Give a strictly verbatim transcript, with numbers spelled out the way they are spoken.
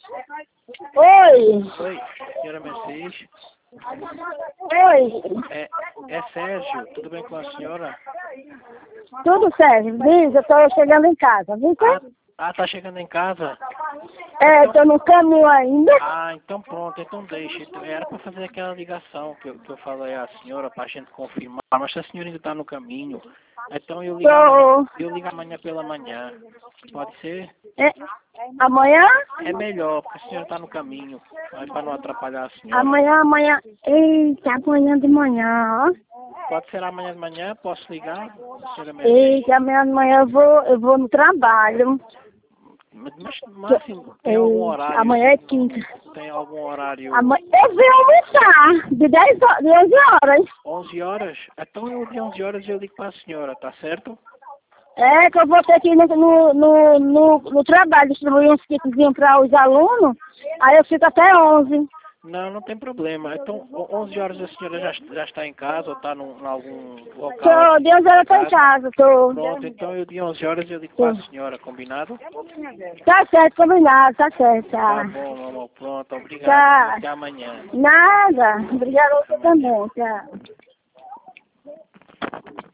Oi. Oi, senhora Mercedes. Oi. É, é Sérgio, tudo bem com a senhora? Tudo certo. Diz, eu tô chegando em casa. Vem cá. Ah, ah, tá chegando em casa? É, tô no caminho ainda. Ah, então pronto, então deixa. Então, era para fazer aquela ligação que eu, que eu falei à senhora para a gente confirmar, mas se a senhora ainda está no caminho, então eu ligo amanhã, Tô. eu ligo amanhã pela manhã. Pode ser? É, amanhã? É melhor, porque a senhora está no caminho, para não atrapalhar a senhora. Amanhã, amanhã. Eita, amanhã de manhã, ó. Pode ser amanhã de manhã, posso ligar, senhora Mercedes? Eita, amanhã de manhã eu vou, eu vou no trabalho. Mas, mas assim, tem algum Eita, horário, amanhã é quinta. tem algum horário, Amanhã eu vim almoçar de dez horas, de onze horas. onze horas? Então eu de onze horas eu ligo para a senhora, tá certo? É que eu vou ter que ir no, no, no, no, no trabalho, distribuir uns kitzinhos para os alunos, aí eu fico até onze. Não, não tem problema. Então, o- onze horas a senhora já, já está em casa ou está num, em algum local? Tô, Assim, de onze horas eu tô em casa, tô. pronto, então eu de onze horas eu ligo tô. para a senhora, combinado? Tá certo, combinado, tá certo, Tá tá. bom, mamãe, pronto, obrigado. Tá. Até amanhã. Nada. Obrigada a Até você amanhã. também, tá.